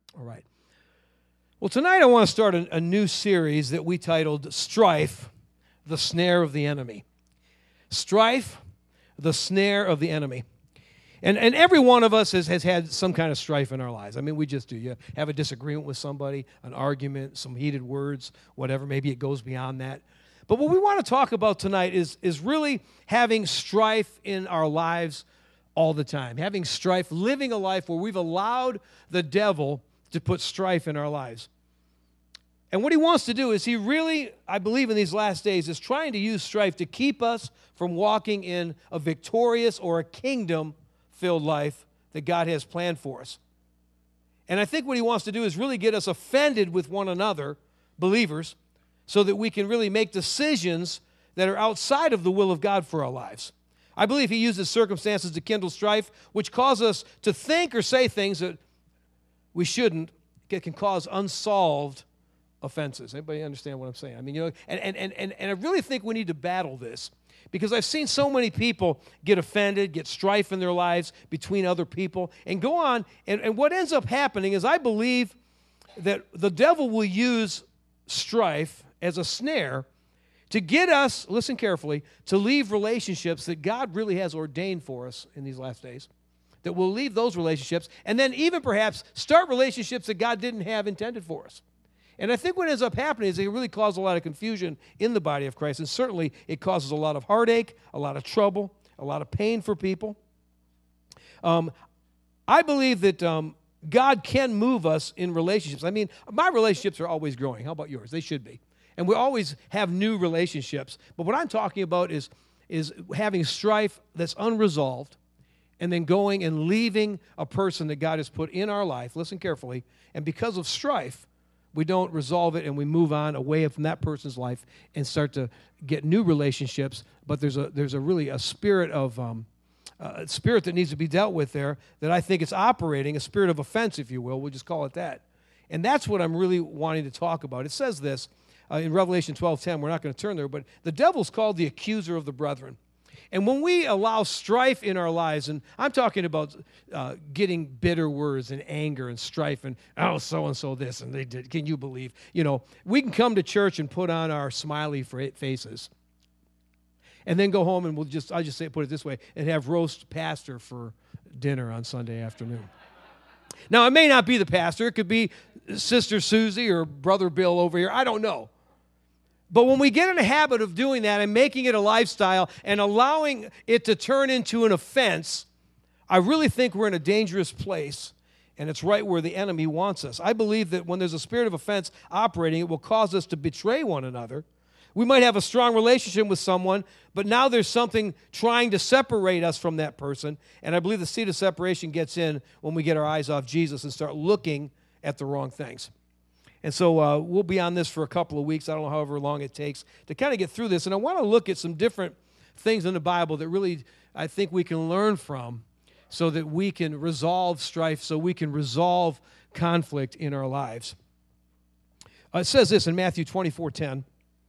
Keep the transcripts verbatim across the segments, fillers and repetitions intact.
All right. Well, tonight I want to start a, a new series that we titled Strife, the Snare of the Enemy. Strife, the Snare of the Enemy. And and every one of us has, has had some kind of strife in our lives. I mean, we just do. You have a disagreement with somebody, an argument, some heated words, whatever. Maybe it goes beyond that. But what we want to talk about tonight is, is really having strife in our lives all the time. Having strife, living a life where we've allowed the devil to put strife in our lives. And what he wants to do is he really, I believe in these last days, is trying to use strife to keep us from walking in a victorious or a kingdom-filled life that God has planned for us. And I think what he wants to do is really get us offended with one another, believers, so that we can really make decisions that are outside of the will of God for our lives. I believe he uses circumstances to kindle strife, which cause us to think or say things that we shouldn't. It can cause unsolved offenses. Anybody understand what I'm saying? I mean, you know, and, and, and, and, and I really think we need to battle this, because I've seen so many people get offended, get strife in their lives between other people, and go on. And, and what ends up happening is I believe that the devil will use strife as a snare to get us, listen carefully, to leave relationships that God really has ordained for us in these last days, that we'll leave those relationships, and then even perhaps start relationships that God didn't have intended for us. And I think what ends up happening is it really causes a lot of confusion in the body of Christ, and certainly it causes a lot of heartache, a lot of trouble, a lot of pain for people. Um, I believe that um, God can move us in relationships. I mean, my relationships are always growing. How about yours? They should be. And we always have new relationships. But what I'm talking about is, is having strife that's unresolved, and then going and leaving a person that God has put in our life, listen carefully, and because of strife, we don't resolve it and we move on away from that person's life and start to get new relationships. But there's a there's a really a spirit of um, a spirit that needs to be dealt with there that I think is operating, a spirit of offense, if you will. We'll just call it that. And that's what I'm really wanting to talk about. It says this uh, in Revelation twelve ten. We're not going to turn there, but the devil's called the accuser of the brethren. And when we allow strife in our lives, and I'm talking about uh, getting bitter words and anger and strife and, oh, so-and-so this, and they did, can you believe? You know, we can come to church and put on our smiley faces and then go home and we'll just, I'll just say, put it this way, and have roast pastor for dinner on Sunday afternoon. Now, it may not be the pastor. It could be Sister Susie or Brother Bill over here. I don't know. But when we get in a habit of doing that and making it a lifestyle and allowing it to turn into an offense, I really think we're in a dangerous place, and it's right where the enemy wants us. I believe that when there's a spirit of offense operating, it will cause us to betray one another. We might have a strong relationship with someone, but now there's something trying to separate us from that person, and I believe the seed of separation gets in when we get our eyes off Jesus and start looking at the wrong things. And so uh, we'll be on this for a couple of weeks. I don't know however long it takes to kind of get through this. And I want to look at some different things in the Bible that really I think we can learn from so that we can resolve strife, so we can resolve conflict in our lives. Uh, it says this in Matthew twenty-four ten.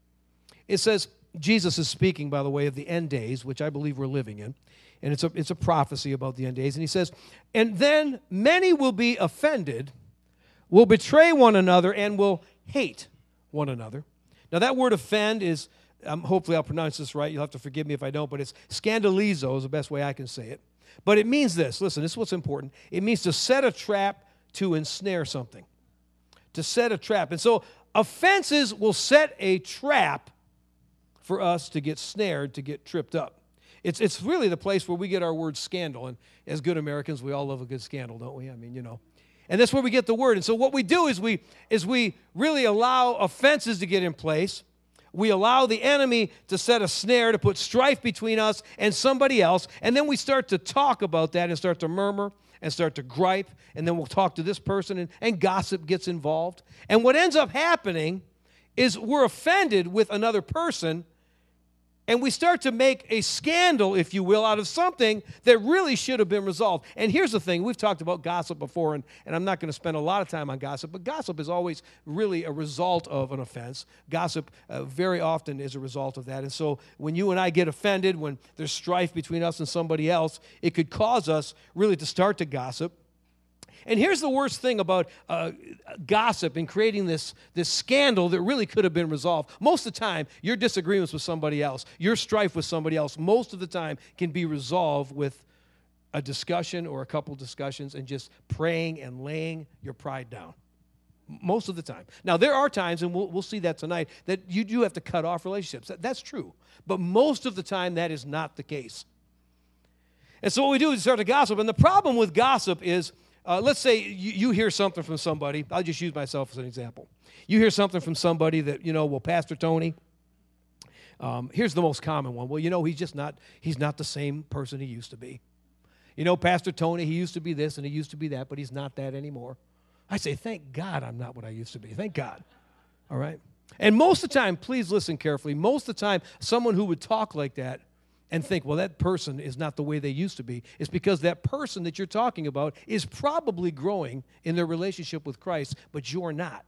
It says, Jesus is speaking, by the way, of the end days, which I believe we're living in. And it's a, it's a prophecy about the end days. And he says, and then many will be offended, will betray one another, and will hate one another. Now, that word offend is, um, hopefully I'll pronounce this right. You'll have to forgive me if I don't, but it's scandalizo is the best way I can say it. But it means this. Listen, this is what's important. It means to set a trap, to ensnare something. To set a trap. And so offenses will set a trap for us to get snared, to get tripped up. It's, it's really the place where we get our word scandal. And as good Americans, we all love a good scandal, don't we? I mean, you know. And that's where we get the word. And so what we do is we is we really allow offenses to get in place. We allow the enemy to set a snare, to put strife between us and somebody else. And then we start to talk about that and start to murmur and start to gripe. And then we'll talk to this person, and, and gossip gets involved. And what ends up happening is we're offended with another person, and we start to make a scandal, if you will, out of something that really should have been resolved. And here's the thing. We've talked about gossip before, and, and I'm not going to spend a lot of time on gossip, but gossip is always really a result of an offense. Gossip uh, very often is a result of that. And so when you and I get offended, when there's strife between us and somebody else, it could cause us really to start to gossip. And here's the worst thing about uh, gossip and creating this, this scandal that really could have been resolved. Most of the time, your disagreements with somebody else, your strife with somebody else, most of the time can be resolved with a discussion or a couple discussions and just praying and laying your pride down. Most of the time. Now, there are times, and we'll, we'll see that tonight, that you do have to cut off relationships. That, that's true. But most of the time, that is not the case. And so what we do is start to gossip. And the problem with gossip is, uh, let's say you, you hear something from somebody. I'll just use myself as an example. You hear something from somebody that, you know, well, Pastor Tony, um, here's the most common one. Well, you know, he's just not, he's not the same person he used to be. You know, Pastor Tony, he used to be this and he used to be that, but he's not that anymore. I say, thank God I'm not what I used to be. Thank God. All right? And most of the time, please listen carefully, most of the time, someone who would talk like that and think, well, that person is not the way they used to be, is because that person that you're talking about is probably growing in their relationship with Christ, but you're not.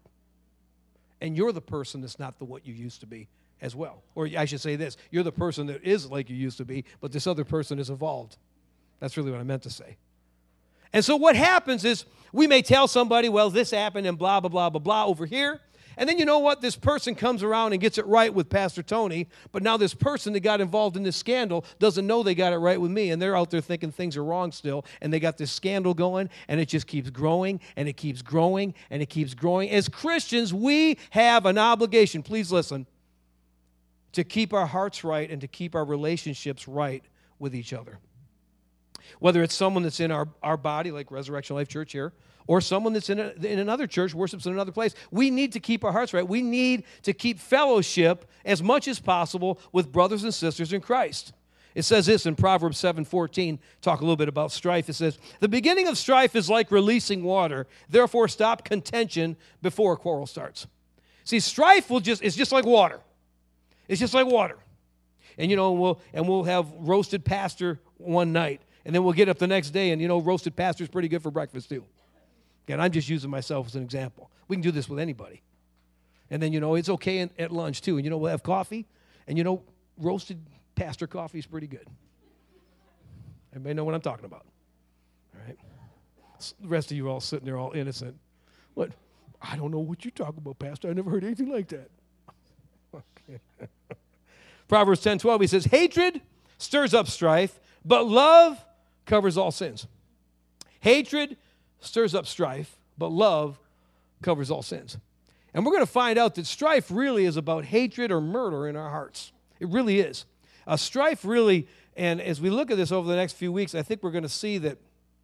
And you're the person that's not the what you used to be as well. Or I should say this, you're the person that is like you used to be, but this other person is evolved. That's really what I meant to say. And so what happens is we may tell somebody, well, this happened and blah, blah, blah, blah, blah over here. And then you know what? This person comes around and gets it right with Pastor Tony, but now this person that got involved in this scandal doesn't know they got it right with me, and they're out there thinking things are wrong still, and they got this scandal going, and it just keeps growing, and it keeps growing, and it keeps growing. As Christians, we have an obligation, please listen, to keep our hearts right and to keep our relationships right with each other. Whether it's someone that's in our, our body, like Resurrection Life Church here, or someone that's in, a, in another church, worships in another place, we need to keep our hearts right. We need to keep fellowship as much as possible with brothers and sisters in Christ. It says this in Proverbs seven fourteen, talk a little bit about strife. It says, the beginning of strife is like releasing water. Therefore, stop contention before a quarrel starts. See, strife will just it's just like water. It's just like water. And, you know, we'll, and we'll have roasted pastor one night. And then we'll get up the next day, and, you know, roasted pastor is pretty good for breakfast, too. Again, I'm just using myself as an example. We can do this with anybody. And then, you know, it's okay in, at lunch, too. And, you know, we'll have coffee. And, you know, roasted pastor coffee is pretty good. Everybody know what I'm talking about? All right? The rest of you are all sitting there all innocent. What? I don't know what you're talking about, Pastor. I never heard anything like that. Okay. Proverbs ten twelve, he says, hatred stirs up strife, but love covers all sins. Hatred stirs up strife, but love covers all sins. And we're going to find out that strife really is about hatred or murder in our hearts. It really is. Uh, strife really, and as we look at this over the next few weeks, I think we're going to see that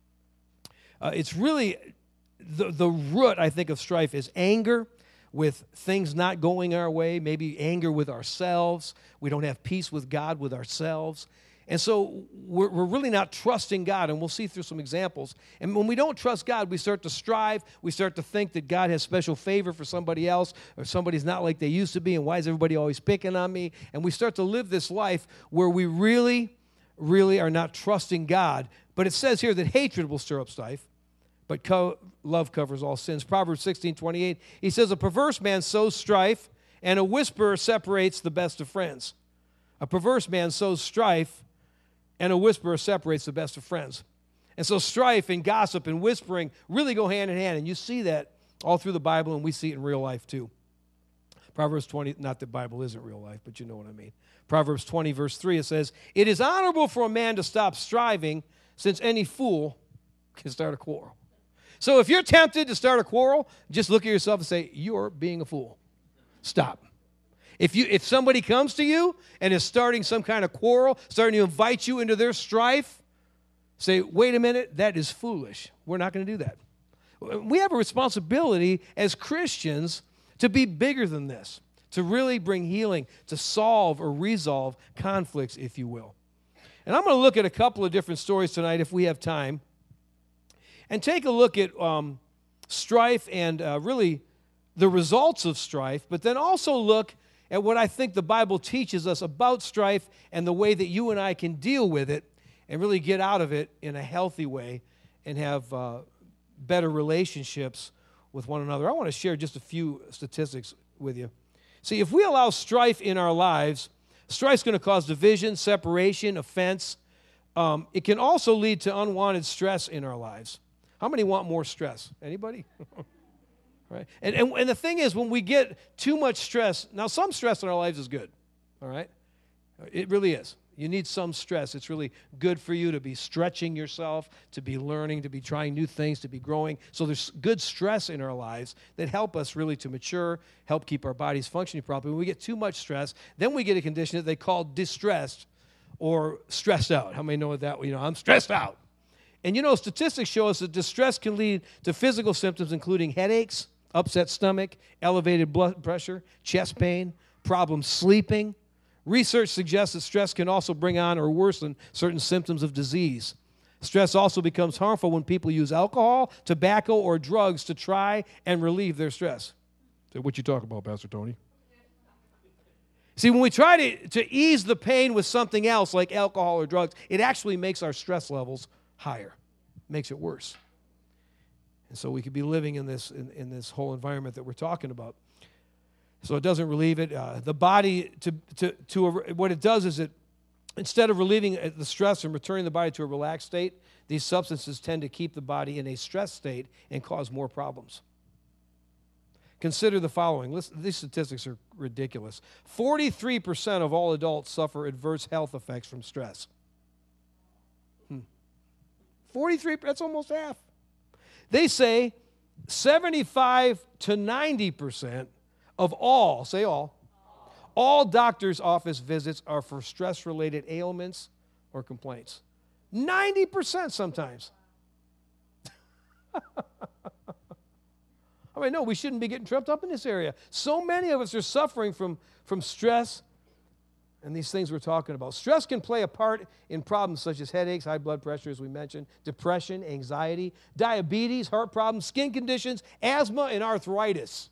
uh, it's really, the, the root, I think, of strife is anger with things not going our way, maybe anger with ourselves. We don't have peace with God, with ourselves. And so we're, we're really not trusting God, and we'll see through some examples. And when we don't trust God, we start to strive. We start to think that God has special favor for somebody else, or somebody's not like they used to be, and why is everybody always picking on me? And we start to live this life where we really, really are not trusting God. But it says here that hatred will stir up strife, but co- love covers all sins. Proverbs sixteen twenty-eight, he says, a perverse man sows strife, and a whisperer separates the best of friends. A perverse man sows strife, and a whisperer separates the best of friends. And so strife and gossip and whispering really go hand in hand. And you see that all through the Bible, and we see it in real life too. Proverbs twenty, not that Bible isn't real life, but you know what I mean. Proverbs twenty, verse three, it says, it is honorable for a man to stop striving, since any fool can start a quarrel. So if you're tempted to start a quarrel, just look at yourself and say, you're being a fool. Stop. If you if somebody comes to you and is starting some kind of quarrel, starting to invite you into their strife, say, wait a minute, that is foolish. We're not going to do that. We have a responsibility as Christians to be bigger than this, to really bring healing, to solve or resolve conflicts, if you will. And I'm going to look at a couple of different stories tonight if we have time, and take a look at um, strife and uh, really the results of strife, but then also look at what I think the Bible teaches us about strife and the way that you and I can deal with it and really get out of it in a healthy way and have uh, better relationships with one another. I want to share just a few statistics with you. See, if we allow strife in our lives, strife's going to cause division, separation, offense. Um, it can also lead to unwanted stress in our lives. How many want more stress? Anybody? Right? And, and, and the thing is, when we get too much stress, now some stress in our lives is good, all right? It really is. You need some stress. It's really good for you to be stretching yourself, to be learning, to be trying new things, to be growing. So there's good stress in our lives that help us really to mature, help keep our bodies functioning properly. When we get too much stress, then we get a condition that they call distressed or stressed out. How many know what that, you know, I'm stressed out. And you know, statistics show us that distress can lead to physical symptoms including headaches, upset stomach, elevated blood pressure, chest pain, problems sleeping. Research suggests that stress can also bring on or worsen certain symptoms of disease. Stress also becomes harmful when people use alcohol, tobacco, or drugs to try and relieve their stress. So what you talk about, Pastor Tony? See, when we try to, to ease the pain with something else like alcohol or drugs, it actually makes our stress levels higher, makes it worse. And so we could be living in this in, in this whole environment that we're talking about. So it doesn't relieve it. Uh, the body, to to to a, what it does is it, instead of relieving the stress and returning the body to a relaxed state, these substances tend to keep the body in a stress state and cause more problems. Consider the following. Listen, these statistics are ridiculous. forty-three percent of all adults suffer adverse health effects from stress. Hmm. forty-three, that's almost half. They say seventy-five to ninety percent of all, say all, all doctors' office visits are for stress-related ailments or complaints. ninety percent sometimes. I mean, no, we shouldn't be getting tripped up in this area. So many of us are suffering from, from stress and these things we're talking about. Stress can play a part in problems such as headaches, high blood pressure, as we mentioned, depression, anxiety, diabetes, heart problems, skin conditions, asthma, and arthritis.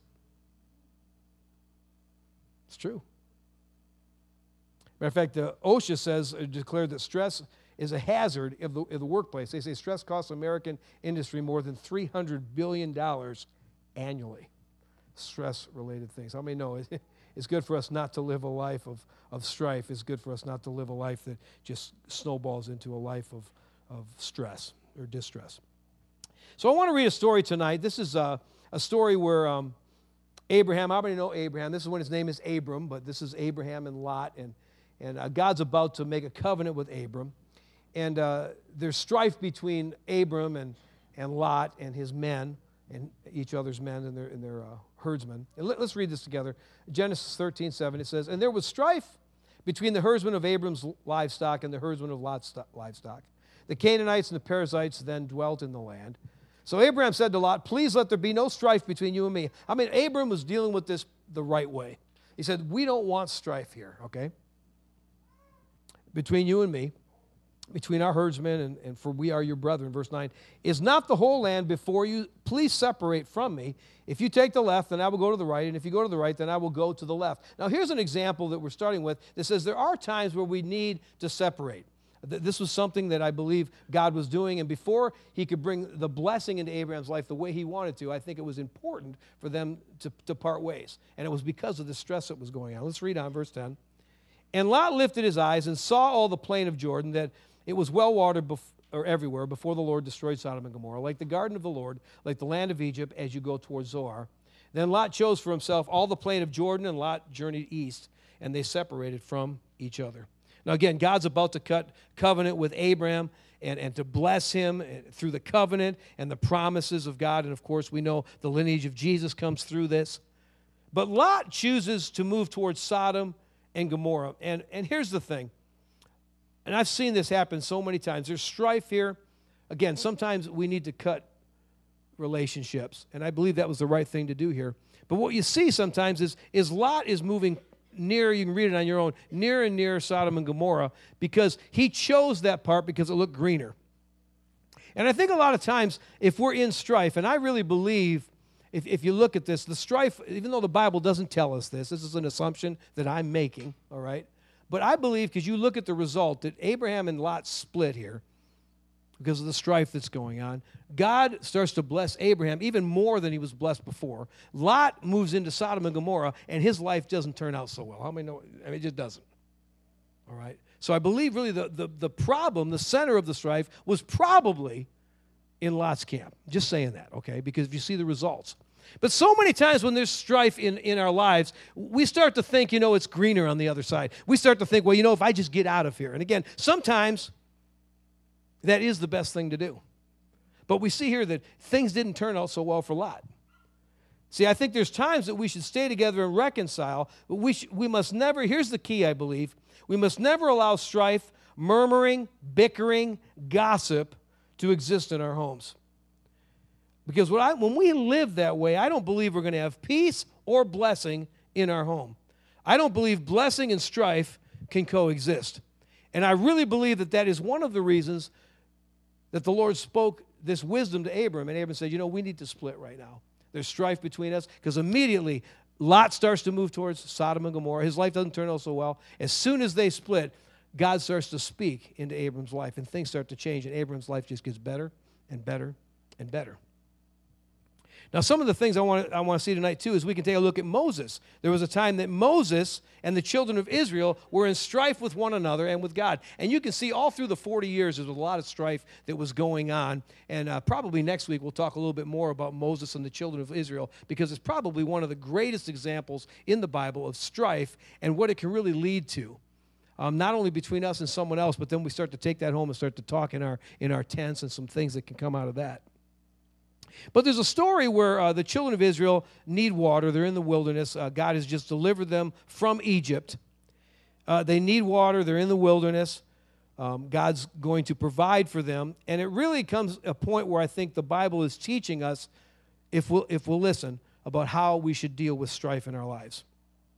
It's true. Matter of fact, the OSHA says, uh, declared that stress is a hazard of the, of the workplace. They say stress costs American industry more than three hundred billion dollars annually. Stress-related things. How many know it, it's good for us not to live a life of, of strife. It's good for us not to live a life that just snowballs into a life of, of stress or distress. So I want to read a story tonight. This is a, a story where um, Abraham, how many know Abraham? This is when his name is Abram, but this is Abraham and Lot, and, and uh, God's about to make a covenant with Abram. And uh, there's strife between Abram and, and Lot and his men, and each other's men and their, and their uh, herdsmen. And let, let's read this together. Genesis thirteen seven, it says, "And there was strife between the herdsmen of Abram's livestock and the herdsmen of Lot's livestock. The Canaanites and the Perizzites then dwelt in the land. So Abraham said to Lot, 'Please let there be no strife between you and me.'" I mean, Abram was dealing with this the right way. He said, "We don't want strife here, okay? Between you and me, between our herdsmen, and, and for we are your brethren." Verse nine, "Is not the whole land before you? Please separate from me. If you take the left, then I will go to the right, and if you go to the right, then I will go to the left." Now here's an example that we're starting with that says there are times where we need to separate. This was something that I believe God was doing, and before he could bring the blessing into Abraham's life the way he wanted to, I think it was important for them to, to part ways. And it was because of the stress that was going on. Let's read on, verse ten. "And Lot lifted his eyes and saw all the plain of Jordan, that it was well watered bef- or everywhere before the Lord destroyed Sodom and Gomorrah, like the garden of the Lord, like the land of Egypt, as you go towards Zoar. Then Lot chose for himself all the plain of Jordan, and Lot journeyed east, and they separated from each other." Now again, God's about to cut covenant with Abraham and, and to bless him through the covenant and the promises of God. And of course, we know the lineage of Jesus comes through this. But Lot chooses to move towards Sodom and Gomorrah. And, and here's the thing. And I've seen this happen so many times. There's strife here. Again, sometimes we need to cut relationships. And I believe that was the right thing to do here. But what you see sometimes is, is Lot is moving near, you can read it on your own, near and near Sodom and Gomorrah, because he chose that part because it looked greener. And I think a lot of times, if we're in strife, and I really believe, if, if you look at this, the strife, even though the Bible doesn't tell us this, this is an assumption that I'm making, all right? But I believe, because you look at the result, that Abraham and Lot split here because of the strife that's going on. God starts to bless Abraham even more than he was blessed before. Lot moves into Sodom and Gomorrah, and his life doesn't turn out so well. How many know? I mean, it just doesn't. All right? So I believe really the, the, the problem, the center of the strife, was probably in Lot's camp. Just saying that, okay? Because if you see the results. But so many times when there's strife in, in our lives, we start to think, you know, it's greener on the other side. We start to think, well, you know, if I just get out of here. And again, sometimes that is the best thing to do. But we see here that things didn't turn out so well for Lot. See, I think there's times that we should stay together and reconcile, but we, sh- we must never, here's the key, I believe, we must never allow strife, murmuring, bickering, gossip to exist in our homes. Because when, I, when we live that way, I don't believe we're going to have peace or blessing in our home. I don't believe blessing and strife can coexist. And I really believe that that is one of the reasons that the Lord spoke this wisdom to Abram. And Abram said, you know, we need to split right now. There's strife between us. Because immediately, Lot starts to move towards Sodom and Gomorrah. His life doesn't turn out so well. As soon as they split, God starts to speak into Abram's life. And things start to change. And Abram's life just gets better and better and better. Now, some of the things I want to, I want to see tonight, too, is we can take a look at Moses. There was a time that Moses and the children of Israel were in strife with one another and with God. And you can see all through the forty years, there was a lot of strife that was going on. And uh, probably next week we'll talk a little bit more about Moses and the children of Israel, because it's probably one of the greatest examples in the Bible of strife and what it can really lead to. Um, not only between us and someone else, but then we start to take that home and start to talk in our, in our tents and some things that can come out of that. But there's a story where uh, the children of Israel need water. They're in the wilderness. Uh, God has just delivered them from Egypt. Uh, they need water. They're in the wilderness. Um, God's going to provide for them. And it really comes a point where I think the Bible is teaching us, if we'll, if we'll listen, about how we should deal with strife in our lives.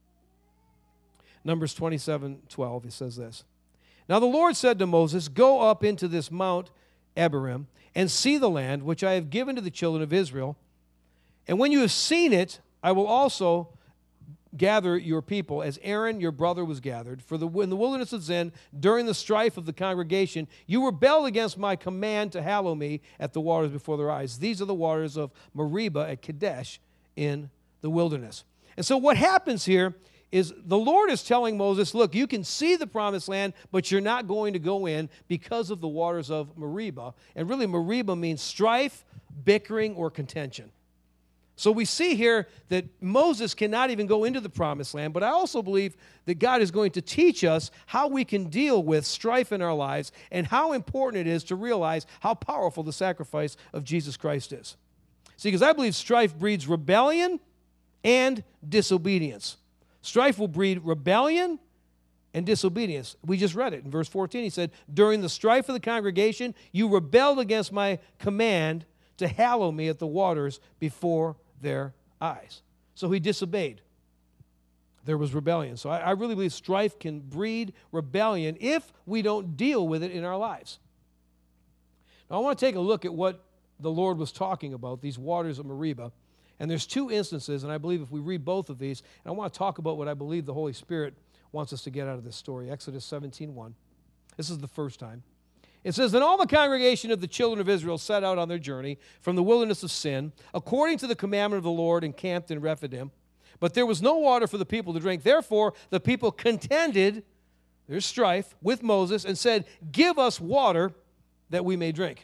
Numbers twenty-seven twelve, it says this. Now the Lord said to Moses, go up into this Mount Abarim, and see the land which I have given to the children of Israel. And when you have seen it, I will also gather your people, as Aaron your brother was gathered. For the, in the wilderness of Zin, during the strife of the congregation, you rebelled against my command to hallow me at the waters before their eyes. These are the waters of Meribah at Kadesh in the wilderness. And so what happens here is the Lord is telling Moses, look, you can see the promised land, but you're not going to go in because of the waters of Meribah. And really, Meribah means strife, bickering, or contention. So we see here that Moses cannot even go into the promised land, but I also believe that God is going to teach us how we can deal with strife in our lives and how important it is to realize how powerful the sacrifice of Jesus Christ is. See, because I believe strife breeds rebellion and disobedience. Strife will breed rebellion and disobedience. We just read it in verse fourteen. He said, during the strife of the congregation, you rebelled against my command to hallow me at the waters before their eyes. So he disobeyed. There was rebellion. So I, I really believe strife can breed rebellion if we don't deal with it in our lives. Now I want to take a look at what the Lord was talking about, these waters of Meribah. And there's two instances, and I believe if we read both of these, and I want to talk about what I believe the Holy Spirit wants us to get out of this story. Exodus seventeen one. This is the first time. It says, then all the congregation of the children of Israel set out on their journey from the wilderness of Sin, according to the commandment of the Lord, and camped in Rephidim. But there was no water for the people to drink. Therefore, the people contended, there's strife, with Moses, and said, give us water that we may drink.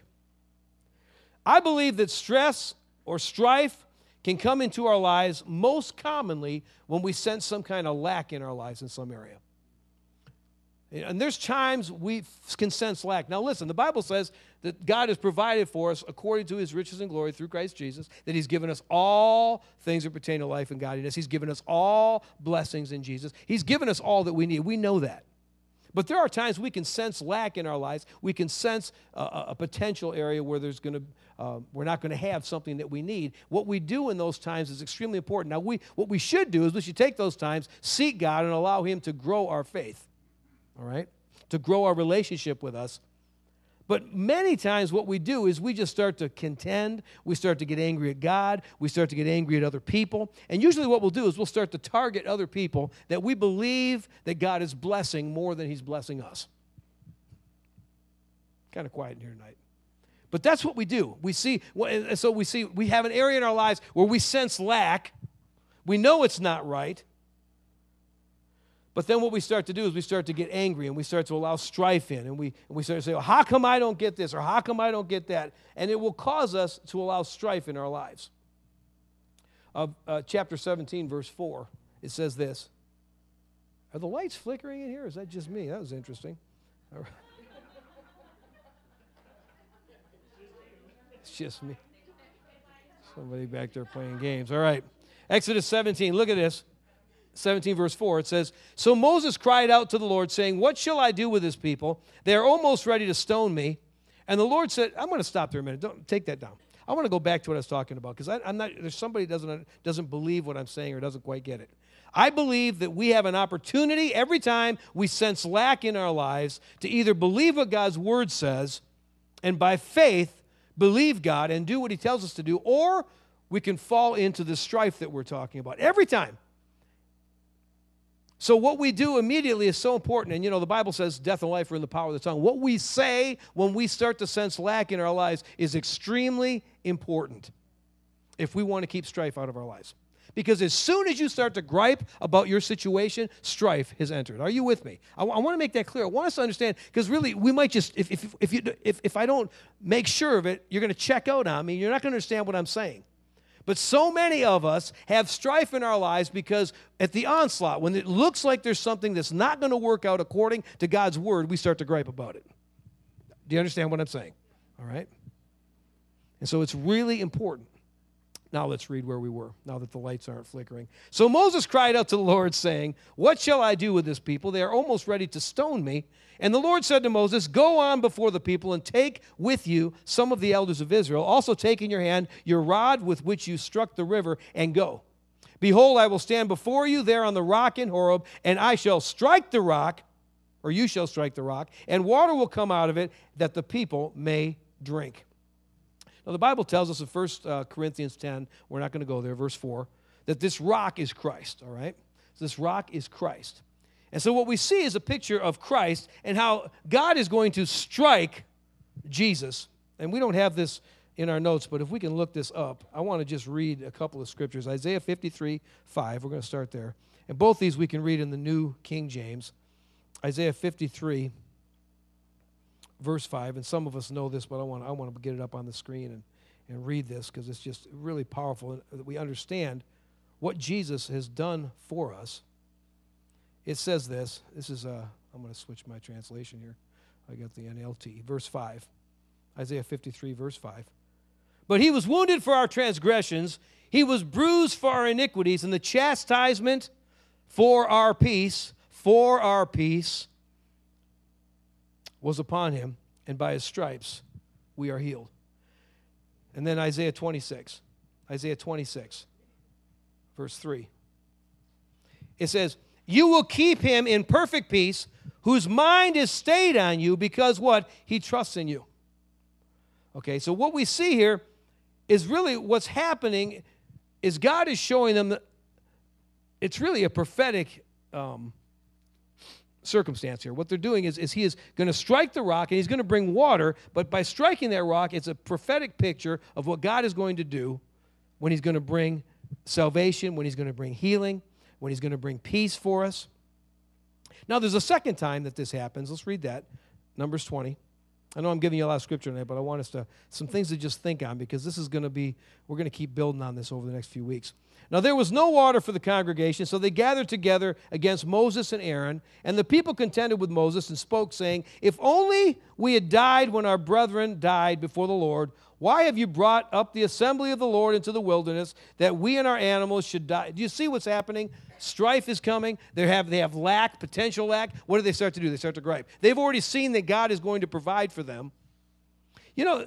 I believe that stress or strife can come into our lives most commonly when we sense some kind of lack in our lives in some area. And there's times we can sense lack. Now listen, the Bible says that God has provided for us according to his riches and glory through Christ Jesus, that he's given us all things that pertain to life and godliness. He's given us all blessings in Jesus. He's given us all that we need. We know that. But there are times we can sense lack in our lives. We can sense a, a potential area where there's going to, uh, we're not going to have something that we need. What we do in those times is extremely important. Now, we, what we should do is we should take those times, seek God, and allow him to grow our faith, all right, to grow our relationship with us. But many times what we do is we just start to contend. We start to get angry at God. We start to get angry at other people. And usually what we'll do is we'll start to target other people that we believe that God is blessing more than he's blessing us. Kind of quiet in here tonight. But that's what we do. We see, so we see, we have an area in our lives where we sense lack. We know it's not right. But then what we start to do is we start to get angry and we start to allow strife in. And we, and we start to say, well, how come I don't get this? Or how come I don't get that? And it will cause us to allow strife in our lives. Uh, uh, chapter seventeen, verse four, it says this. Are the lights flickering in here? Or is that just me? That was interesting. All right. It's just me. Somebody back there playing games. All right. Exodus seventeen, look at this. seventeen verse four, it says, so Moses cried out to the Lord, saying, what shall I do with this people? They are almost ready to stone me. And the Lord said, I'm going to stop there a minute. Don't take that down. I want to go back to what I was talking about, because I'm not, there's somebody who doesn't, doesn't believe what I'm saying or doesn't quite get it. I believe that we have an opportunity every time we sense lack in our lives to either believe what God's word says and by faith believe God and do what he tells us to do, or we can fall into the strife that we're talking about every time. So what we do immediately is so important. And, you know, the Bible says death and life are in the power of the tongue. What we say when we start to sense lack in our lives is extremely important if we want to keep strife out of our lives. Because as soon as you start to gripe about your situation, strife has entered. Are you with me? I, w- I want to make that clear. I want us to understand, because really, we might just, if, if, if, you, if, if I don't make sure of it, you're going to check out on me. You're not going to understand what I'm saying. But so many of us have strife in our lives because at the onslaught, when it looks like there's something that's not going to work out according to God's word, we start to gripe about it. Do you understand what I'm saying? All right? And so it's really important. Now let's read where we were, now that the lights aren't flickering. So Moses cried out to the Lord, saying, what shall I do with this people? They are almost ready to stone me. And the Lord said to Moses, go on before the people and take with you some of the elders of Israel. Also take in your hand your rod with which you struck the river, and go. Behold, I will stand before you there on the rock in Horeb, and I shall strike the rock, or you shall strike the rock, and water will come out of it, that the people may drink. Now, the Bible tells us in First Corinthians ten, we're not going to go there, verse four, that this rock is Christ, all right? So this rock is Christ. And so what we see is a picture of Christ and how God is going to strike Jesus. And we don't have this in our notes, but if we can look this up, I want to just read a couple of scriptures. Isaiah fifty-three, five, we're going to start there. And both these we can read in the New King James. Isaiah fifty-three, verse five, and some of us know this, but I want, I want to get it up on the screen and, and read this, because it's just really powerful that we understand what Jesus has done for us. It says this. This is, uh, I'm going to switch my translation here. I got the N L T. Verse five. Isaiah fifty-three, verse five. But he was wounded for our transgressions. He was bruised for our iniquities, and the chastisement for our peace, for our peace, was upon him, and by his stripes we are healed. And then Isaiah twenty-six. Isaiah twenty-six, verse three. It says, you will keep him in perfect peace, whose mind is stayed on you, because what? He trusts in you. Okay, so what we see here is really what's happening is God is showing them that it's really a prophetic um, circumstance here. What they're doing is, is he is going to strike the rock, and he's going to bring water, but by striking that rock, it's a prophetic picture of what God is going to do when he's going to bring salvation, when he's going to bring healing, when he's going to bring peace for us. Now, there's a second time that this happens. Let's read that. Numbers twenty. I know I'm giving you a lot of scripture tonight, but I want us to, some things to just think on, because this is going to be, we're going to keep building on this over the next few weeks. Now, there was no water for the congregation, so they gathered together against Moses and Aaron, and the people contended with Moses and spoke, saying, if only we had died when our brethren died before the Lord, why have you brought up the assembly of the Lord into the wilderness, that we and our animals should die? Do you see what's happening? Strife is coming. They have, they have lack, potential lack. What do they start to do? They start to gripe. They've already seen that God is going to provide for them. You know,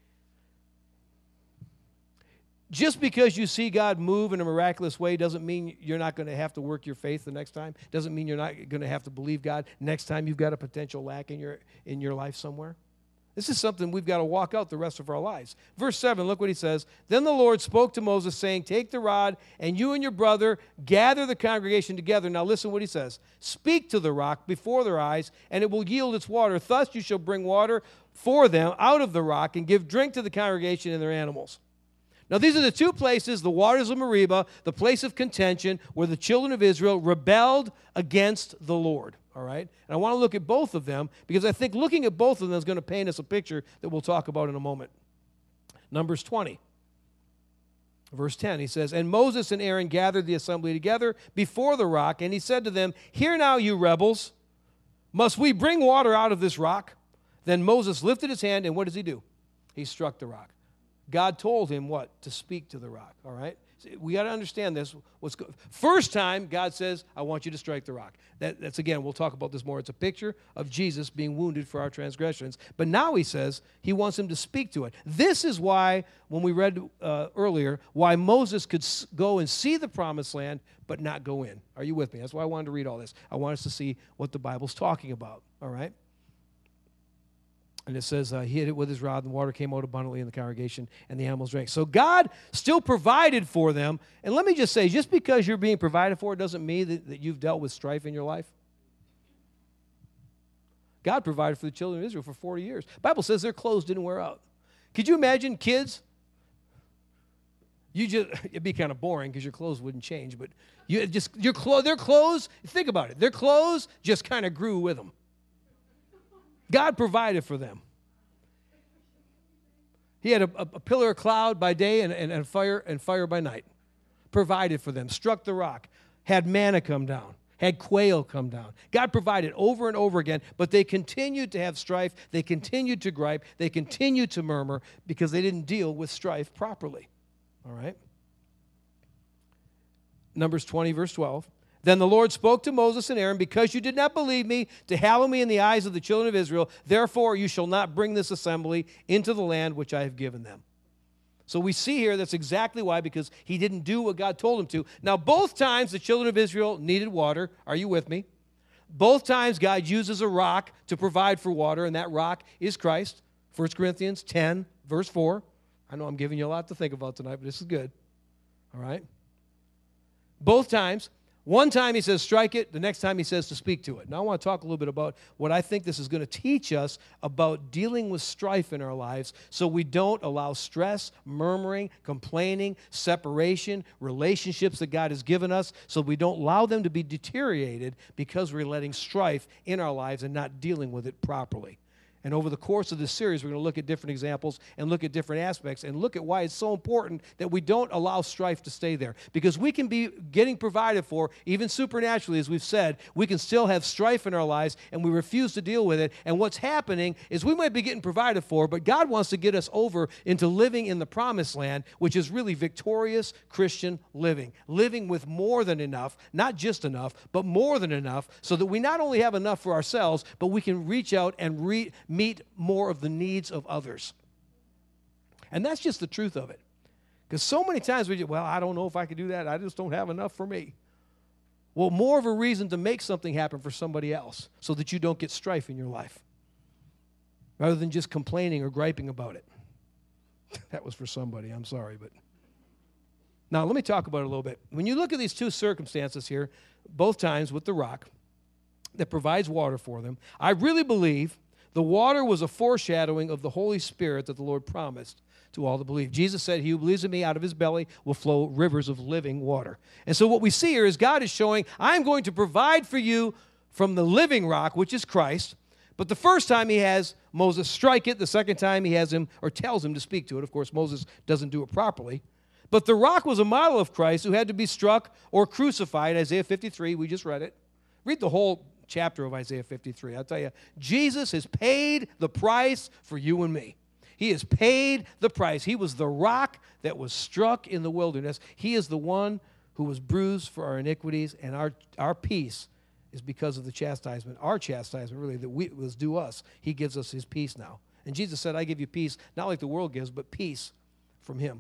just because you see God move in a miraculous way doesn't mean you're not going to have to work your faith the next time. Doesn't mean you're not going to have to believe God next time you've got a potential lack in your, in your life somewhere. This is something we've got to walk out the rest of our lives. Verse seven, look what he says. Then the Lord spoke to Moses, saying, take the rod, and you and your brother gather the congregation together. Now listen what he says. Speak to the rock before their eyes, and it will yield its water. Thus you shall bring water for them out of the rock, and give drink to the congregation and their animals. Now, these are the two places, the waters of Meribah, the place of contention, where the children of Israel rebelled against the Lord. All right? And I want to look at both of them because I think looking at both of them is going to paint us a picture that we'll talk about in a moment. Numbers twenty, verse ten, he says, "And Moses and Aaron gathered the assembly together before the rock, and he said to them, 'Hear now, you rebels, must we bring water out of this rock?' Then Moses lifted his hand, and what does he do? He struck the rock. God told him what? To speak to the rock, all right? We got to understand this. What's go- First time, God says, I want you to strike the rock. That, that's, again, we'll talk about this more. It's a picture of Jesus being wounded for our transgressions. But now he says he wants him to speak to it. This is why, when we read uh, earlier, why Moses could s- go and see the promised land, but not go in. Are you with me? That's why I wanted to read all this. I want us to see what the Bible's talking about, all right? And it says, uh, he hit it with his rod, and the water came out abundantly in the congregation, and the animals drank. So God still provided for them. And let me just say, just because you're being provided for doesn't mean that, that you've dealt with strife in your life. God provided for the children of Israel for forty years. The Bible says their clothes didn't wear out. Could you imagine kids? You just, it'd be kind of boring because your clothes wouldn't change, but you just your clo- their clothes, think about it, their clothes just kind of grew with them. God provided for them. He had a, a, a pillar of cloud by day and, and, and fire and fire by night. Provided for them. Struck the rock. Had manna come down. Had quail come down. God provided over and over again, but they continued to have strife. They continued to gripe. They continued to murmur because they didn't deal with strife properly. All right? Numbers twenty, verse twelve. Then the Lord spoke to Moses and Aaron, because you did not believe me to hallow me in the eyes of the children of Israel, therefore you shall not bring this assembly into the land which I have given them. So we see here that's exactly why, because he didn't do what God told him to. Now, both times the children of Israel needed water. Are you with me? Both times God uses a rock to provide for water, and that rock is Christ. First Corinthians ten, verse four. I know I'm giving you a lot to think about tonight, but this is good. All right? Both times. One time he says, strike it. The next time he says to speak to it. Now I want to talk a little bit about what I think this is going to teach us about dealing with strife in our lives so we don't allow stress, murmuring, complaining, separation, relationships that God has given us, so we don't allow them to be deteriorated because we're letting strife in our lives and not dealing with it properly. And over the course of this series, we're going to look at different examples and look at different aspects and look at why it's so important that we don't allow strife to stay there. Because we can be getting provided for, even supernaturally, as we've said, we can still have strife in our lives and we refuse to deal with it. And what's happening is we might be getting provided for, but God wants to get us over into living in the promised land, which is really victorious Christian living. Living with more than enough, not just enough, but more than enough, so that we not only have enough for ourselves, but we can reach out and re- meet more of the needs of others. And that's just the truth of it. Because so many times we just, well, I don't know if I can do that. I just don't have enough for me. Well, more of a reason to make something happen for somebody else so that you don't get strife in your life, rather than just complaining or griping about it. That was for somebody. I'm sorry, but now let me talk about it a little bit. When you look at these two circumstances here, both times with the rock that provides water for them, I really believe the water was a foreshadowing of the Holy Spirit that the Lord promised to all that believe. Jesus said, he who believes in me, out of his belly will flow rivers of living water. And so what we see here is God is showing, I'm going to provide for you from the living rock, which is Christ. But the first time he has Moses strike it. The second time he has him, or tells him to speak to it. Of course, Moses doesn't do it properly. But the rock was a model of Christ who had to be struck or crucified. Isaiah fifty-three, we just read it. Read the whole chapter of Isaiah fifty-three. I'll tell you, Jesus has paid the price for you and me. He has paid the price. He was the rock that was struck in the wilderness. He is the one who was bruised for our iniquities, and our, our peace is because of the chastisement, our chastisement really, that we, was due us. He gives us his peace now. And Jesus said, I give you peace, not like the world gives, but peace from him.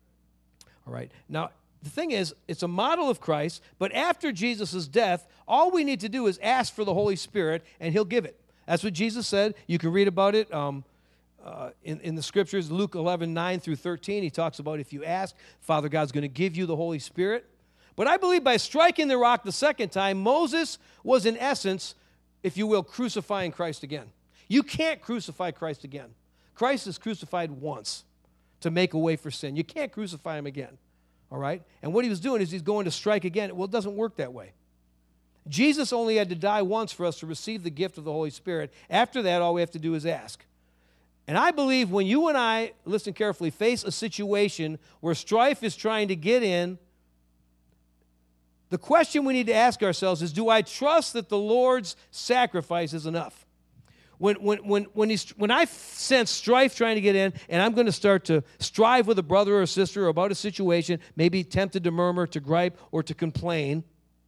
All right. Now, the thing is, it's a model of Christ, but after Jesus' death, all we need to do is ask for the Holy Spirit, and he'll give it. That's what Jesus said. You can read about it um, uh, in, in the Scriptures, Luke eleven, nine through thirteen. He talks about if you ask, Father God's going to give you the Holy Spirit. But I believe by striking the rock the second time, Moses was in essence, if you will, crucifying Christ again. You can't crucify Christ again. Christ is crucified once. to make a way for sin. You can't crucify him again, all right? And what he was doing is he's going to strike again. Well, it doesn't work that way. Jesus only had to die once for us to receive the gift of the Holy Spirit. After that, all we have to do is ask. And I believe when you and I, listen carefully, face a situation where strife is trying to get in, the question we need to ask ourselves is, do I trust that the Lord's sacrifice is enough? When, when, when, when, he's, when I sense strife trying to get in, and I'm going to start to strive with a brother or a sister about a situation, maybe tempted to murmur, to gripe, or to complain,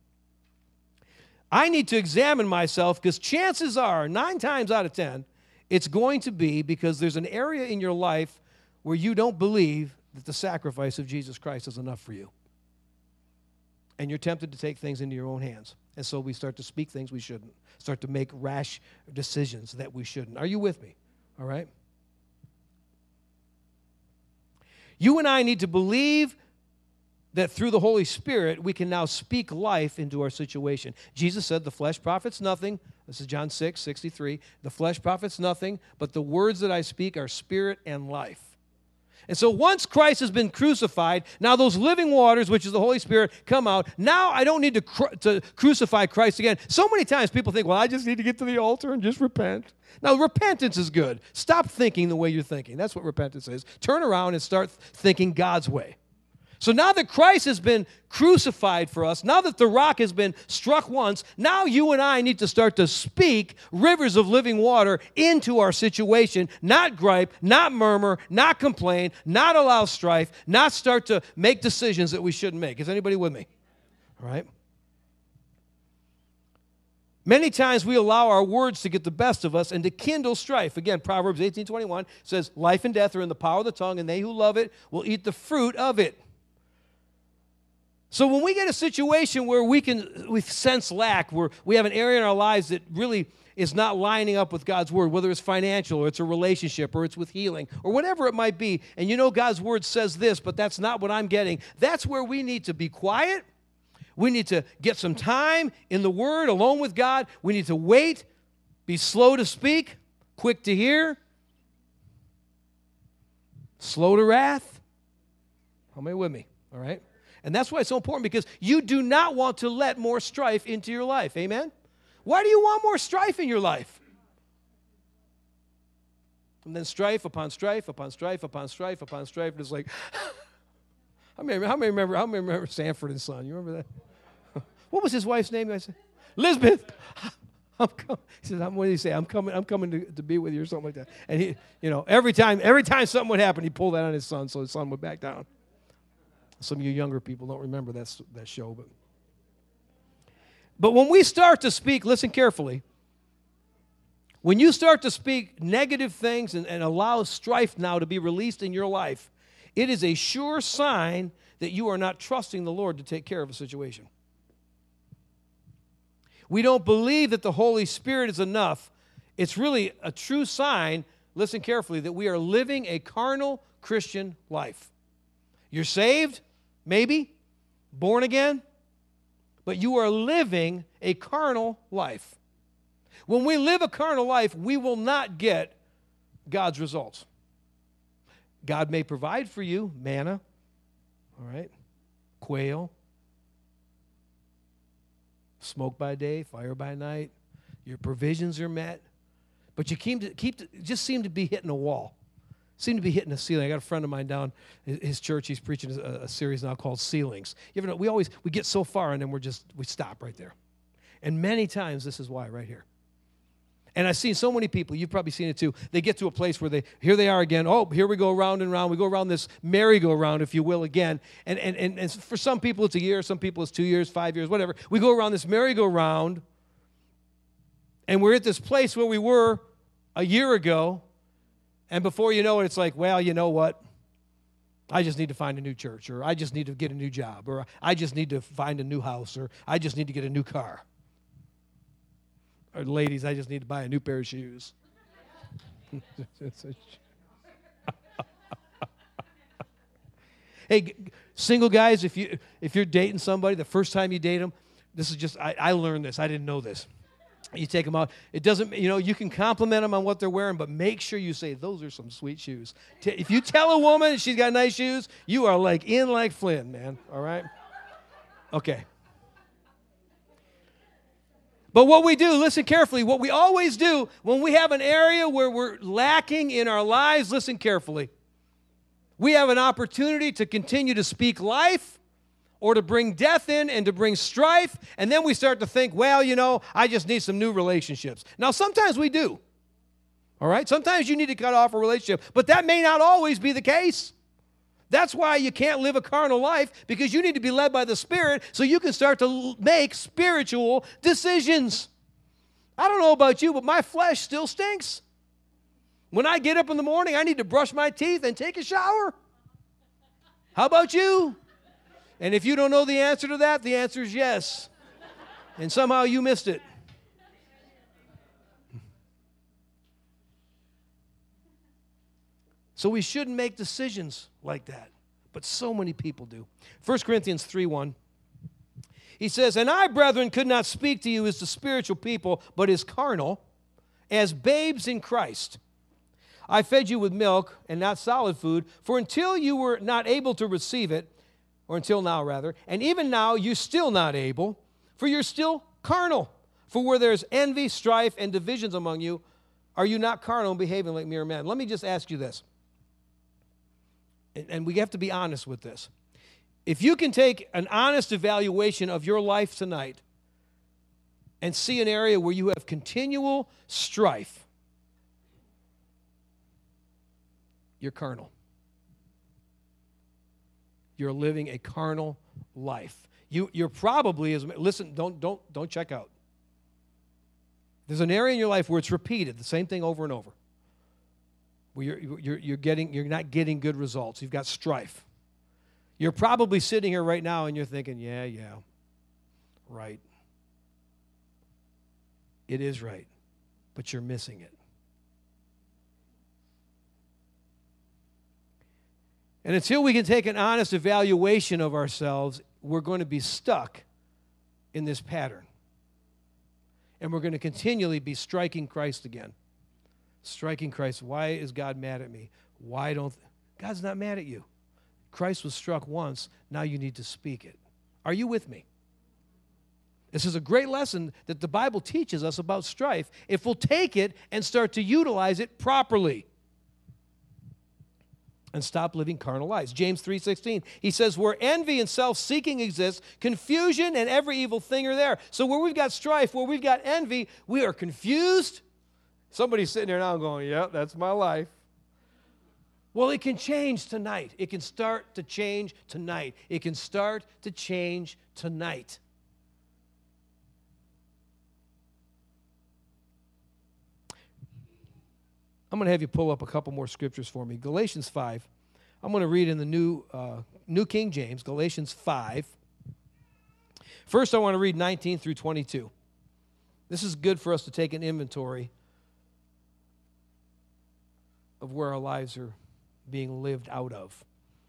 I need to examine myself, because chances are, nine times out of ten, it's going to be because there's an area in your life where you don't believe that the sacrifice of Jesus Christ is enough for you. And you're tempted to take things into your own hands. And so we start to speak things we shouldn't, start to make rash decisions that we shouldn't. Are you with me? All right? You and I need to believe that through the Holy Spirit, we can now speak life into our situation. Jesus said, the flesh profits nothing. This is John six, sixty-three. The flesh profits nothing, but the words that I speak are spirit and life. And so once Christ has been crucified, now those living waters, which is the Holy Spirit, come out. Now I don't need to, cru- to crucify Christ again. So many times people think, well, I just need to get to the altar and just repent. Now, repentance is good. Stop thinking the way you're thinking. That's what repentance is. Turn around and start thinking God's way. So now that Christ has been crucified for us, now that the rock has been struck once, now you and I need to start to speak rivers of living water into our situation, not gripe, not murmur, not complain, not allow strife, not start to make decisions that we shouldn't make. Is anybody with me? All right? Many times we allow our words to get the best of us and to kindle strife. Again, Proverbs eighteen twenty-one says, life and death are in the power of the tongue, and they who love it will eat the fruit of it. So when we get a situation where we can we sense lack, where we have an area in our lives that really is not lining up with God's word, whether it's financial or it's a relationship or it's with healing or whatever it might be, and you know God's word says this, but that's not what I'm getting, that's where we need to be quiet. We need to get some time in the word alone with God. We need to wait, be slow to speak, quick to hear, slow to wrath. How many with me? All right? And that's why it's so important, because you do not want to let more strife into your life. Amen? Why do you want more strife in your life? And then strife upon strife upon strife upon strife upon strife. And it's like, how many, how many remember, how many remember Sanford and Son? You remember that? What was his wife's name? I said, Elizabeth. I'm coming. He says, what did he say? I'm coming, I'm coming to, to be with you, or something like that. And he, you know, every time, every time something would happen, he'd pull that on his son, so his son would back down. Some of you younger people don't remember that, that show. But, but when we start to speak, listen carefully. When you start to speak negative things and, and allow strife now to be released in your life, it is a sure sign that you are not trusting the Lord to take care of a situation. We don't believe that the Holy Spirit is enough. It's really a true sign, listen carefully, that we are living a carnal Christian life. You're saved, maybe, born again, but you are living a carnal life. When we live a carnal life, we will not get God's results. God may provide for you manna, all right, quail, smoke by day, fire by night. Your provisions are met, but you keep to, keep to, just seem to be hitting a wall. Seem to be hitting a ceiling. I got a friend of mine down his church. He's preaching a, a series now called Ceilings. You ever know, we always, we get so far and then we're just, we stop right there. And many times this is why right here. And I've seen so many people, you've probably seen it too, they get to a place where they, here they are again, oh, here we go round and round. We go around this merry-go-round, if you will, again. And, and, and, and for some people it's a year, some people it's two years, five years, whatever. We go around this merry-go-round, and we're at this place where we were a year ago, and before you know it, it's like, well, you know what? I just need to find a new church, or I just need to get a new job, or I just need to find a new house, or I just need to get a new car. Or ladies, I just need to buy a new pair of shoes. Hey, single guys, if you if you're dating somebody, the first time you date them, this is just I, I learned this. I didn't know this. You take them out. It doesn't, you know, you can compliment them on what they're wearing, but make sure you say, those are some sweet shoes. If you tell a woman she's got nice shoes, you are like in like Flynn, man. All right? Okay. But what we do, listen carefully, what we always do when we have an area where we're lacking in our lives, listen carefully. We have an opportunity to continue to speak life or to bring death in and to bring strife, and then we start to think, well, you know, I just need some new relationships. Now, sometimes we do, all right? Sometimes you need to cut off a relationship, but that may not always be the case. That's why you can't live a carnal life, because you need to be led by the Spirit so you can start to make spiritual decisions. I don't know about you, but my flesh still stinks. When I get up in the morning, I need to brush my teeth and take a shower. How about you? And if you don't know the answer to that, the answer is yes. And somehow you missed it. So we shouldn't make decisions like that. But so many people do. First Corinthians three one. He says, and I, brethren, could not speak to you as the spiritual people, but as carnal, as babes in Christ. I fed you with milk and not solid food, for until you were not able to receive it, or until now, rather, and even now you're still not able, for you're still carnal. For where there's envy, strife, and divisions among you, are you not carnal and behaving like mere men? Let me just ask you this, and, and we have to be honest with this. If you can take an honest evaluation of your life tonight and see an area where you have continual strife, you're carnal. You're living a carnal life. You, you're probably, as listen, don't, don't, don't check out. There's an area in your life where it's repeated, the same thing over and over, where you're, you're, you're, getting, you're not getting good results. You've got strife. You're probably sitting here right now and you're thinking, yeah, yeah, right. It is right, but you're missing it. And until we can take an honest evaluation of ourselves, we're going to be stuck in this pattern. And we're going to continually be striking Christ again. Striking Christ. Why is God mad at me? Why don't... God's not mad at you. Christ was struck once. Now you need to speak it. Are you with me? This is a great lesson that the Bible teaches us about strife if we'll take it and start to utilize it properly. And stop living carnal lives. James three sixteen, he says, where envy and self-seeking exist, confusion and every evil thing are there. So where we've got strife, where we've got envy, we are confused. Somebody's sitting there now going, yeah, that's my life. Well, it can change tonight. It can start to change tonight. It can start to change tonight. I'm going to have you pull up a couple more scriptures for me. Galatians five. I'm going to read in the New, uh, New King James, Galatians five. First, I want to read nineteen through twenty-two. This is good for us to take an inventory of where our lives are being lived out of.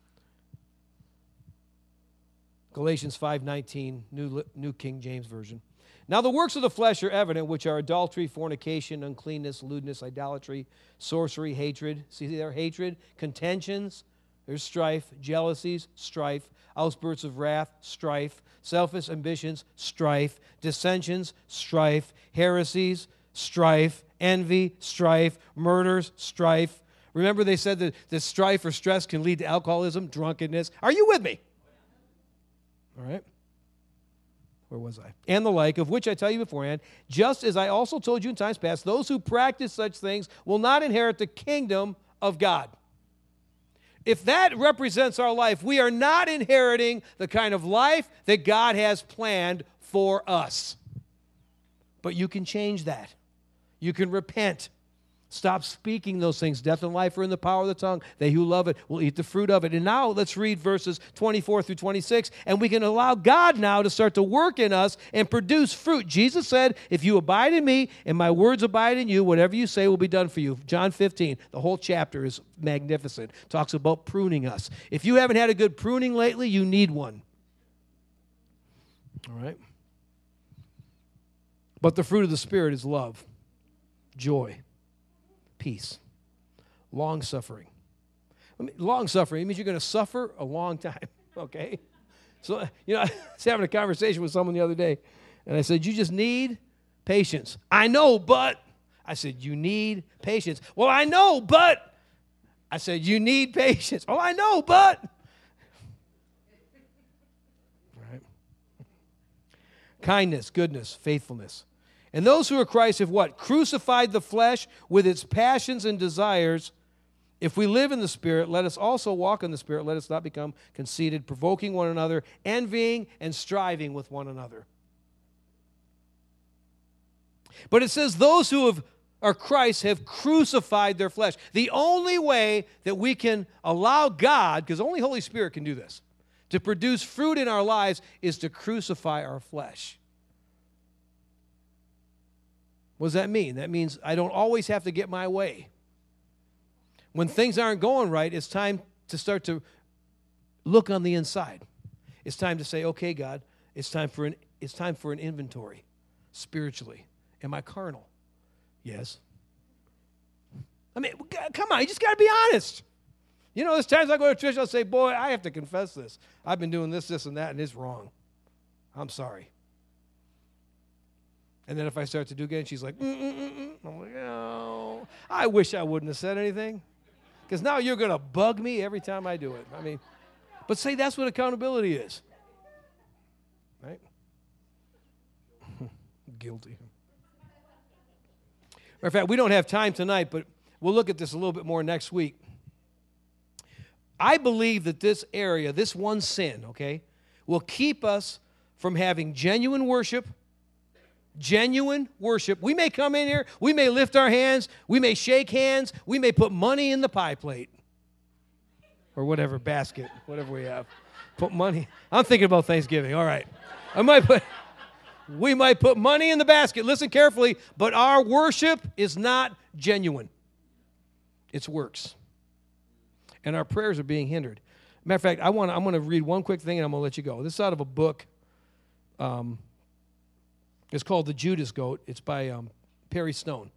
Galatians five nineteen, New, New King James Version. Now the works of the flesh are evident, which are adultery, fornication, uncleanness, lewdness, idolatry, sorcery, hatred. See there, hatred, contentions, there's strife, jealousies, strife, outbursts of wrath, strife, selfish ambitions, strife, dissensions, strife, heresies, strife, envy, strife, murders, strife. Remember they said that, that strife or stress can lead to alcoholism, drunkenness. Are you with me? All right. Where was I? And the like, of which I tell you beforehand, just as I also told you in times past, those who practice such things will not inherit the kingdom of God. If that represents our life, we are not inheriting the kind of life that God has planned for us. But you can change that. You can repent. Stop speaking those things. Death and life are in the power of the tongue. They who love it will eat the fruit of it. And now let's read verses twenty-four through twenty-six, and we can allow God now to start to work in us and produce fruit. Jesus said, if you abide in me and my words abide in you, whatever you say will be done for you. John fifteen, the whole chapter is magnificent. Talks about pruning us. If you haven't had a good pruning lately, you need one. All right? But the fruit of the Spirit is love, joy, peace, long-suffering. I mean, long-suffering means you're going to suffer a long time, okay? So, you know, I was having a conversation with someone the other day, and I said, you just need patience. I know, but. I said, you need patience. Well, I know, but. I said, you need patience. Oh, I know, but. Right? Kindness, goodness, faithfulness. And those who are Christ have what? Crucified the flesh with its passions and desires. If we live in the Spirit, let us also walk in the Spirit. Let us not become conceited, provoking one another, envying and striving with one another. But it says those who have, are Christ have crucified their flesh. The only way that we can allow God, because only Holy Spirit can do this, to produce fruit in our lives is to crucify our flesh. What does that mean? That means I don't always have to get my way. When things aren't going right, it's time to start to look on the inside. It's time to say, okay, God, it's time for an, it's time for an inventory spiritually. Am I carnal? Yes. I mean, come on, you just got to be honest. You know, there's times I go to church, I'll say, boy, I have to confess this. I've been doing this, this, and that, and it's wrong. I'm sorry. And then if I start to do again, she's like, mm, mm, mm, mm. I'm like, oh, I wish I wouldn't have said anything. Because now you're going to bug me every time I do it. I mean, but say that's what accountability is. Right? Guilty. Matter of fact, we don't have time tonight, but we'll look at this a little bit more next week. I believe that this area, this one sin, okay, will keep us from having genuine worship, genuine worship. We may come in here, we may lift our hands, we may shake hands, we may put money in the pie plate or whatever, basket, whatever we have. Put money. I'm thinking about Thanksgiving. All right. I might put... We might put money in the basket. Listen carefully, but our worship is not genuine. It's works. And our prayers are being hindered. Matter of fact, I want I'm going to read one quick thing and I'm going to let you go. This is out of a book. Um, it's called The Judas Goat. It's by um, Perry Stone.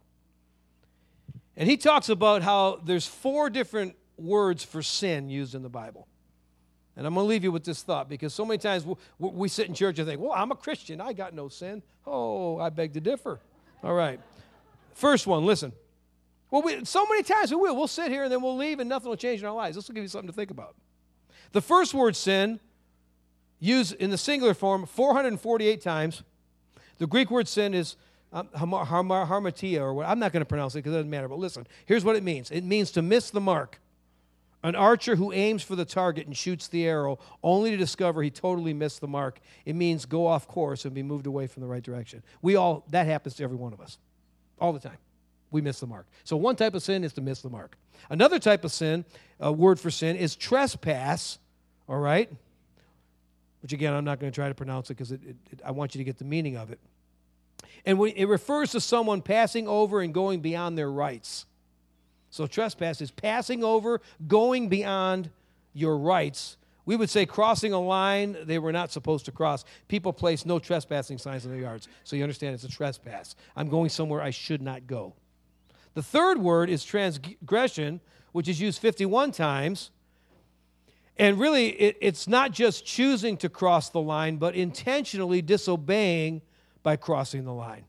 And he talks about how there's four different words for sin used in the Bible. And I'm going to leave you with this thought, because so many times we, we sit in church and think, well, I'm a Christian. I got no sin. Oh, I beg to differ. All right. First one, listen. Well, we, so many times we will. We'll sit here and then we'll leave and nothing will change in our lives. This will give you something to think about. The first word sin, used in the singular form four hundred forty-eight times. The Greek word sin is um, harmatia, or what. I'm not going to pronounce it because it doesn't matter. But listen, here's what it means. It means to miss the mark. An archer who aims for the target and shoots the arrow only to discover he totally missed the mark. It means go off course and be moved away from the right direction. We all, that happens to every one of us. All the time. We miss the mark. So one type of sin is to miss the mark. Another type of sin, a word for sin, is trespass, all right? Which again, I'm not going to try to pronounce it because it, it, it, I want you to get the meaning of it. And when, it refers to someone passing over and going beyond their rights. So trespass is passing over, going beyond your rights. We would say crossing a line they were not supposed to cross. People place no trespassing signs in their yards. So you understand it's a trespass. I'm going somewhere I should not go. The third word is transgression, which is used fifty-one times. And really, it, it's not just choosing to cross the line, but intentionally disobeying by crossing the line.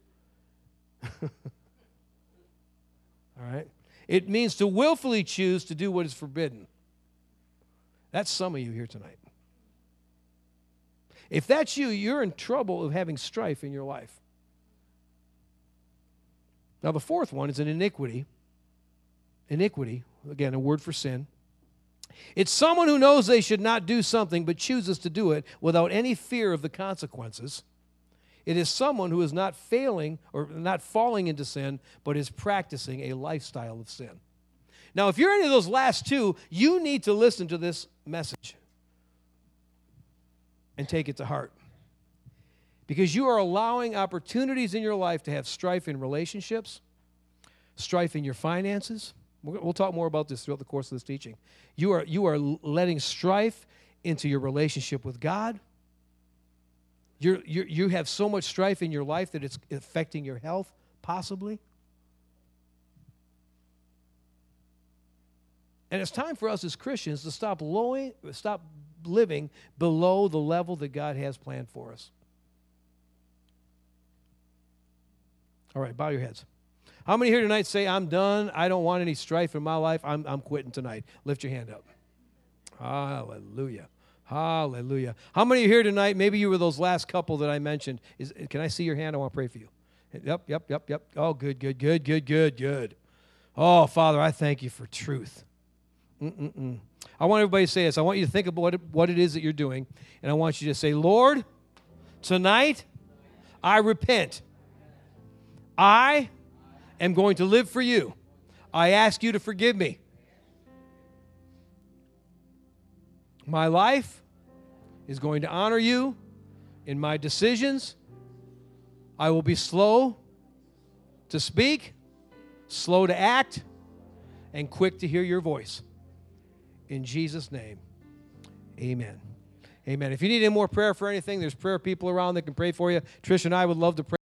All right? It means to willfully choose to do what is forbidden. That's some of you here tonight. If that's you, you're in trouble of having strife in your life. Now, the fourth one is an iniquity. Iniquity, again, a word for sin. It's someone who knows they should not do something but chooses to do it without any fear of the consequences. It is someone who is not failing or not falling into sin, but is practicing a lifestyle of sin. Now, if you're any of those last two, you need to listen to this message and take it to heart. Because you are allowing opportunities in your life to have strife in relationships, strife in your finances. We'll talk more about this throughout the course of this teaching. You are, you are letting strife into your relationship with God. You're, you're, you have so much strife in your life that it's affecting your health, possibly. And it's time for us as Christians to stop lowing, stop living below the level that God has planned for us. All right, bow your heads. How many here tonight say, I'm done, I don't want any strife in my life, I'm, I'm quitting tonight? Lift your hand up. Hallelujah. Hallelujah. How many are here tonight, maybe you were those last couple that I mentioned. Is, can I see your hand? I want to pray for you. Yep, yep, yep, yep. Oh, good, good, good, good, good, good. Oh, Father, I thank you for truth. Mm-mm-mm. I want everybody to say this. I want you to think about what it, what it is that you're doing, and I want you to say, Lord, tonight I repent. I am going to live for you. I ask you to forgive me. My life is going to honor you in my decisions. I will be slow to speak, slow to act, and quick to hear your voice. In Jesus' name, amen. Amen. If you need any more prayer for anything, there's prayer people around that can pray for you. Trish and I would love to pray.